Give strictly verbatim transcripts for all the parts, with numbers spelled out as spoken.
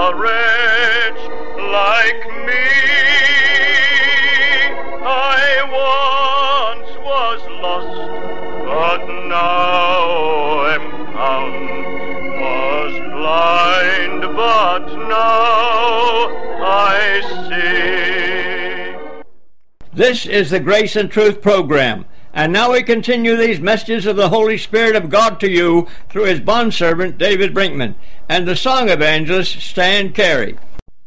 a wretch like me. I once was lost, but now am found. Was blind, but now I see. This is the Grace and Truth program. And now we continue these messages of the Holy Spirit of God to you through his bondservant David Brinkman and the song evangelist Stan Carey.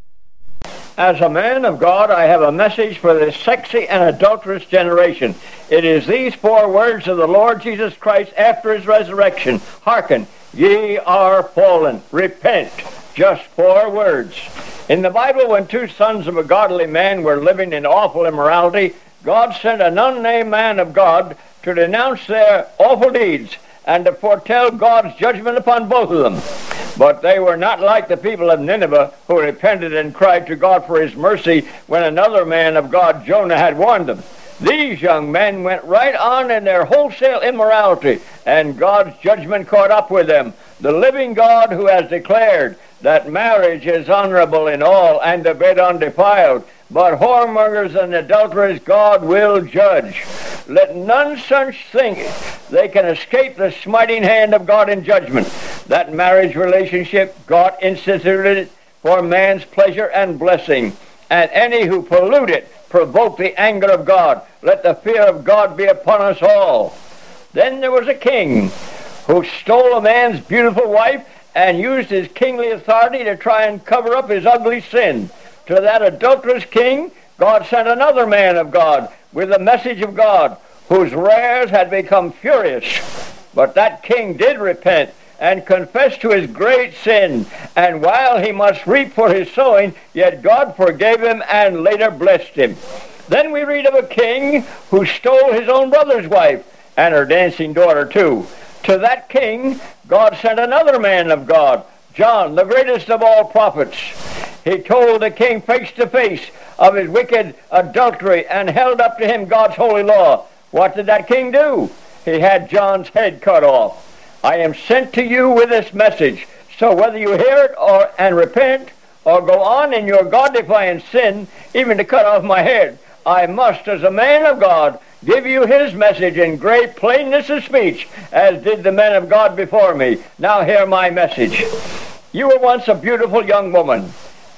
As a man of God, I have a message for this sexy and adulterous generation. It is these four words of the Lord Jesus Christ after his resurrection. Hearken, ye are fallen. Repent. Just four words. In the Bible, when two sons of a godly man were living in awful immorality, God sent an unnamed man of God to denounce their awful deeds and to foretell God's judgment upon both of them. But they were not like the people of Nineveh, who repented and cried to God for his mercy when another man of God, Jonah, had warned them. These young men went right on in their wholesale immorality, and God's judgment caught up with them. The living God, who has declared that marriage is honorable in all and the bed undefiled, but whoremongers and adulterers God will judge. Let none such think they can escape the smiting hand of God in judgment. That marriage relationship God instituted for man's pleasure and blessing, and any who pollute it provoke the anger of God. Let the fear of God be upon us all. Then there was a king who stole a man's beautiful wife and used his kingly authority to try and cover up his ugly sin. To that adulterous king, God sent another man of God with the message of God, whose wares had become furious. But that king did repent and confess to his great sin, and while he must reap for his sowing, yet God forgave him and later blessed him. Then we read of a king who stole his own brother's wife, and her dancing daughter too. To that king, God sent another man of God, John, the greatest of all prophets. He told the king face to face of his wicked adultery and held up to him God's holy law. What did that king do? He had John's head cut off. I am sent to you with this message, so whether you hear it or and repent, or go on in your God-defying sin, even to cut off my head, I must, as a man of God, give you his message in great plainness of speech, as did the men of God before me. Now hear my message. You were once a beautiful young woman,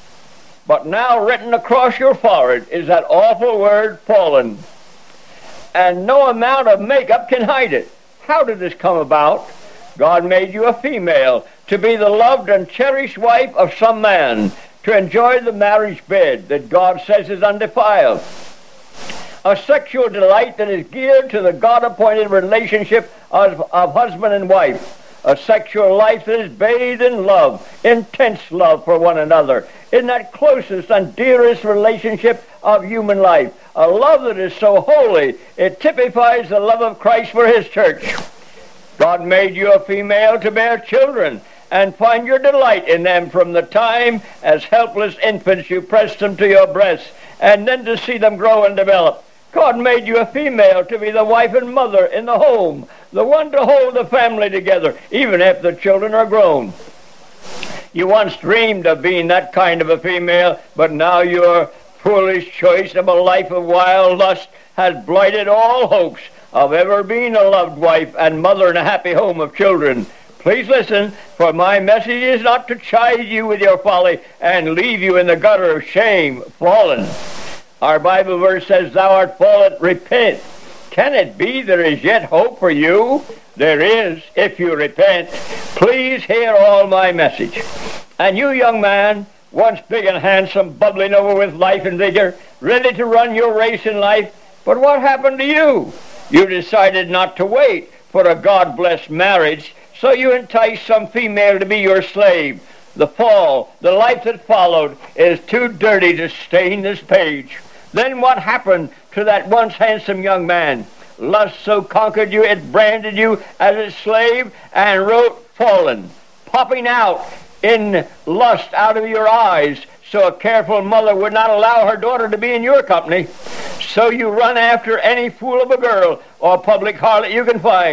but now written across your forehead is that awful word, fallen. And no amount of makeup can hide it. How did this come about? God made you a female to be the loved and cherished wife of some man, to enjoy the marriage bed that God says is undefiled. A sexual delight that is geared to the God-appointed relationship of, of husband and wife. A sexual life that is bathed in love, intense love for one another, in that closest and dearest relationship of human life. A love that is so holy, it typifies the love of Christ for his church. God made you a female to bear children and find your delight in them from the time as helpless infants you pressed them to your breast, and then to see them grow and develop. God made you a female to be the wife and mother in the home, the one to hold the family together, even after the children are grown. You once dreamed of being that kind of a female, but now your foolish choice of a life of wild lust has blighted all hopes of ever being a loved wife and mother in a happy home of children. Please listen, for my message is not to chide you with your folly and leave you in the gutter of shame, fallen. Our Bible verse says, thou art fallen, repent. Can it be there is yet hope for you? There is, if you repent. Please hear all my message. And you, young man, once big and handsome, bubbling over with life and vigor, ready to run your race in life, but what happened to you? You decided not to wait for a God-blessed marriage, so you enticed some female to be your slave. The fall, the life that followed, is too dirty to stain this page. Then what happened to that once handsome young man? Lust so conquered you, it branded you as a slave and wrote fallen, popping out in lust out of your eyes, so a careful mother would not allow her daughter to be in your company. So you run after any fool of a girl or public harlot you can find.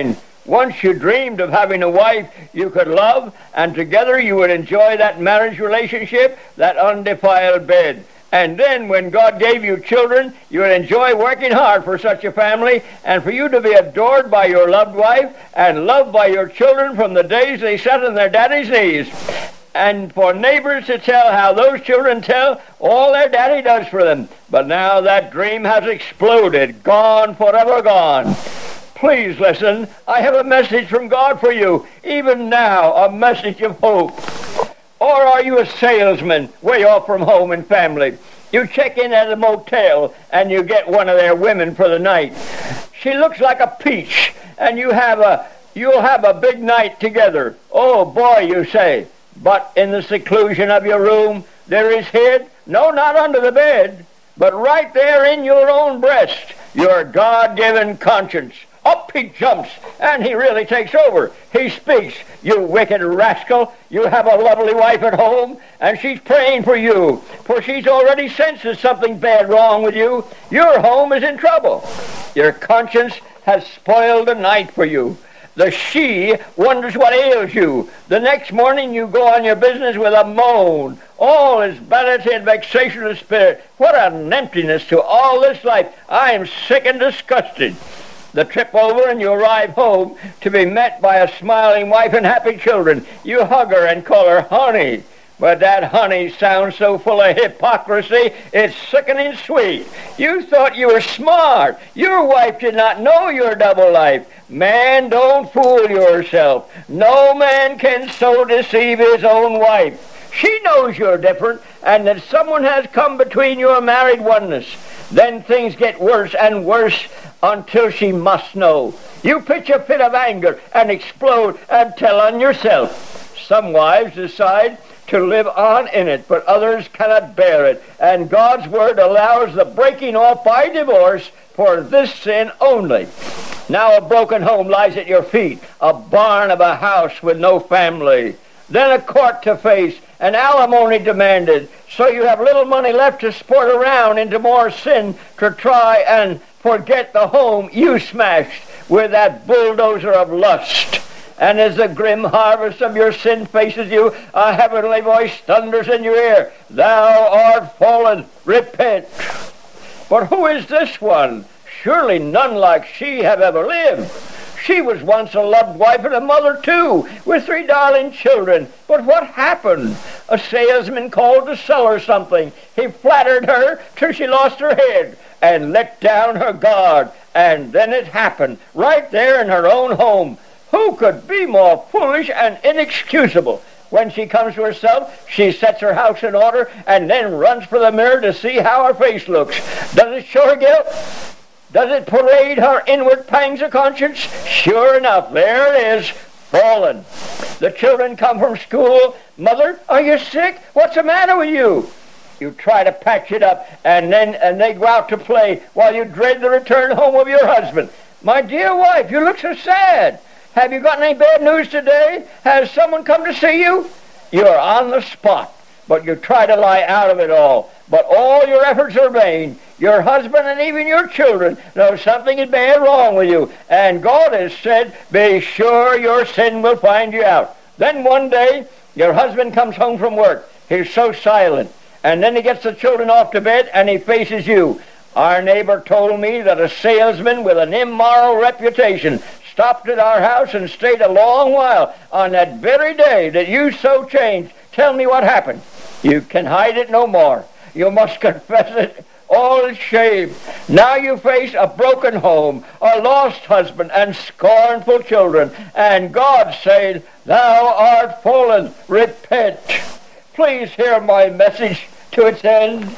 Once you dreamed of having a wife you could love, and together you would enjoy that marriage relationship, that undefiled bed. And then when God gave you children, you would enjoy working hard for such a family, and for you to be adored by your loved wife and loved by your children from the days they sat on their daddy's knees. And for neighbors to tell how those children tell all their daddy does for them. But now that dream has exploded, gone, forever gone. Please listen. I have a message from God for you. Even now, a message of hope. Or are you a salesman way off from home and family? You check in at a motel and you get one of their women for the night. She looks like a peach, and you have a you'll have a big night together. Oh boy, you say. But in the seclusion of your room, there is hid, no, not under the bed, but right there in your own breast, your God-given conscience. Up he jumps, and he really takes over. He speaks. You wicked rascal, you have a lovely wife at home, and she's praying for you, for she's already senses something bad wrong with you. Your home is in trouble. Your conscience has spoiled the night for you. The she wonders what ails you. The next morning you go on your business with a moan. All is vanity and vexation of spirit. What an emptiness to all this life. I am sick and disgusted. The trip over and you arrive home to be met by a smiling wife and happy children. You hug her and call her honey. But that honey sounds so full of hypocrisy, it's sickening sweet. You thought you were smart. Your wife did not know your double life. Man, don't fool yourself. No man can so deceive his own wife. She knows you're different, and that someone has come between your married oneness. Then things get worse and worse until she must know. You pitch a fit of anger and explode and tell on yourself. Some wives decide to live on in it, but others cannot bear it. And God's word allows the breaking off by divorce for this sin only. Now a broken home lies at your feet, a barn of a house with no family. Then a court to face, and alimony demanded. So you have little money left to sport around into more sin to try and forget the home you smashed with that bulldozer of lust. And as the grim harvest of your sin faces you, a heavenly voice thunders in your ear, "Thou art fallen, repent." But who is this one? Surely none like she have ever lived. She was once a loved wife and a mother too, with three darling children. But what happened? A salesman called to sell her something. He flattered her till she lost her head and let down her guard. And then it happened, right there in her own home. Who could be more foolish and inexcusable? When she comes to herself, she sets her house in order and then runs for the mirror to see how her face looks. Does it show her guilt? Does it parade her inward pangs of conscience? Sure enough, there it is, fallen. The children come from school. "Mother, are you sick? What's the matter with you?" You try to patch it up, and then and they go out to play while you dread the return home of your husband. "My dear wife, you look so sad. Have you got any bad news today? Has someone come to see you?" You're on the spot, but you try to lie out of it all. But all your efforts are vain. Your husband and even your children know something is bad wrong with you. And God has said, be sure your sin will find you out. Then one day, your husband comes home from work. He's so silent. And then he gets the children off to bed and he faces you. Our neighbor told me that a salesman with an immoral reputation stopped at our house and stayed a long while on that very day that you so changed. Tell me what happened. You can hide it no more. You must confess it. All is shame. Now you face a broken home, a lost husband, and scornful children. And God saying, "Thou art fallen, repent." Please hear my message to its end.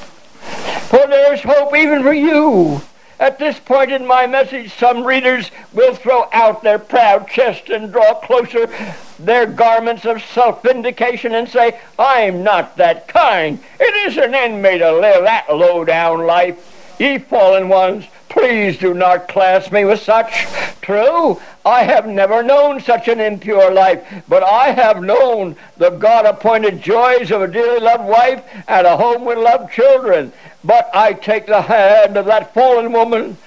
For there is hope even for you. At this point in my message, some readers will throw out their proud chest and draw closer their garments of self-vindication and say, "I'm not that kind. It isn't in me to live that low-down life." Ye fallen ones, please do not class me with such. True, I have never known such an impure life, but I have known the God-appointed joys of a dearly loved wife and a home with loved children. But I take the hand of that fallen woman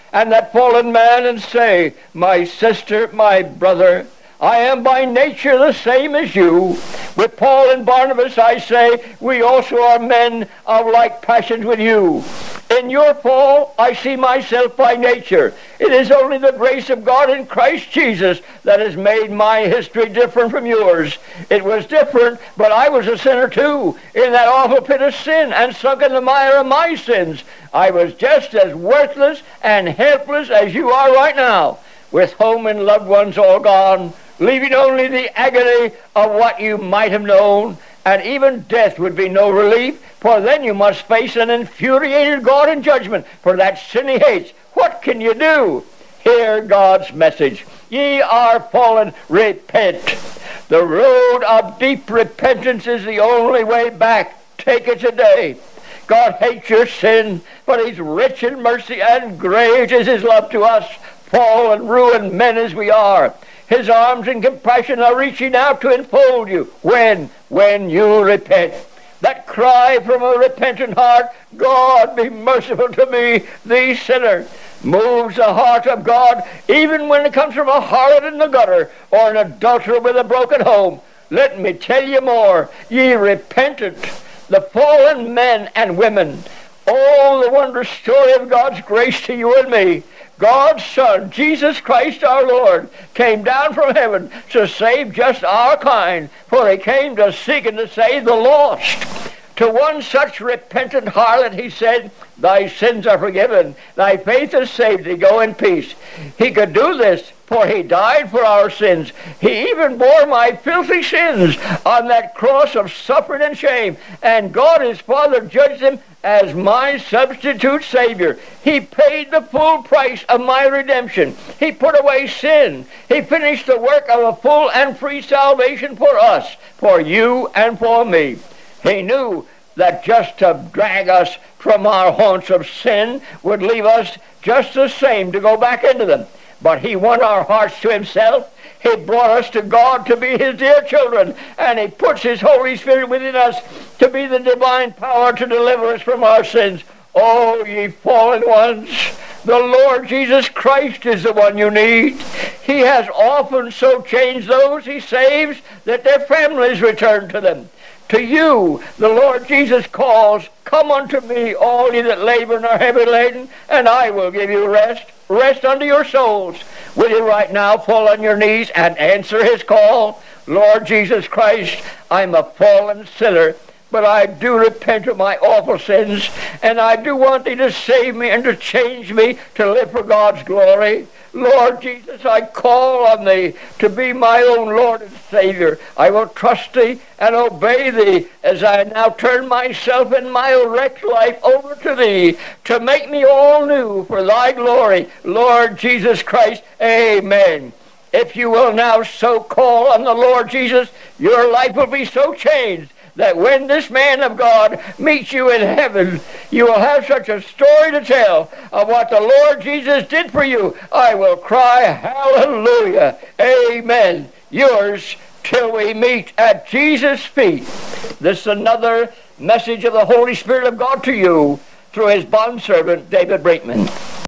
and that fallen man and say, my sister, my brother, I am by nature the same as you. With Paul and Barnabas I say, we also are men of like passions with you. In your fall, I see myself by nature. It is only the grace of God in Christ Jesus that has made my history different from yours. It was different, but I was a sinner too, in that awful pit of sin, and sunk in the mire of my sins. I was just as worthless and helpless as you are right now, with home and loved ones all gone, leaving only the agony of what you might have known, and even death would be no relief, for then you must face an infuriated God in judgment for that sin he hates. What can you do? Hear God's message. Ye are fallen, repent. The road of deep repentance is the only way back. Take it today. God hates your sin, but he's rich in mercy, and great is his love to us, fallen, ruined men as we are. His arms in compassion are reaching out to enfold you. When? When you repent. That cry from a repentant heart, God be merciful to me, the sinner, moves the heart of God, even when it comes from a harlot in the gutter or an adulterer with a broken home. Let me tell you more. Ye repentant, the fallen men and women, all the wondrous story of God's grace to you and me. God's Son, Jesus Christ our Lord, came down from heaven to save just our kind, for he came to seek and to save the lost. To one such repentant harlot he said, thy sins are forgiven, thy faith has saved thee, go in peace. He could do this, for he died for our sins. He even bore my filthy sins on that cross of suffering and shame, and God his Father judged him as my substitute Savior. He paid the full price of my redemption. He put away sin. He finished the work of a full and free salvation for us, for you and for me. He knew that just to drag us from our haunts of sin would leave us just the same to go back into them. But he won our hearts to himself. He brought us to God to be his dear children, and he puts his Holy Spirit within us to be the divine power to deliver us from our sins. Oh, ye fallen ones, the Lord Jesus Christ is the one you need. He has often so changed those he saves that their families return to them. To you, the Lord Jesus calls, come unto me, all ye that labor and are heavy laden, and I will give you rest. Rest unto your souls. Will you right now fall on your knees and answer his call? Lord Jesus Christ, I'm a fallen sinner, but I do repent of my awful sins, and I do want thee to save me and to change me to live for God's glory. Lord Jesus, I call on thee to be my own Lord and Savior. I will trust thee and obey thee as I now turn myself and my wrecked life over to thee to make me all new for thy glory. Lord Jesus Christ, amen. If you will now so call on the Lord Jesus, your life will be so changed that when this man of God meets you in heaven, you will have such a story to tell of what the Lord Jesus did for you. I will cry, hallelujah, amen. Yours till we meet at Jesus' feet. This is another message of the Holy Spirit of God to you through his bondservant, David Brinkman.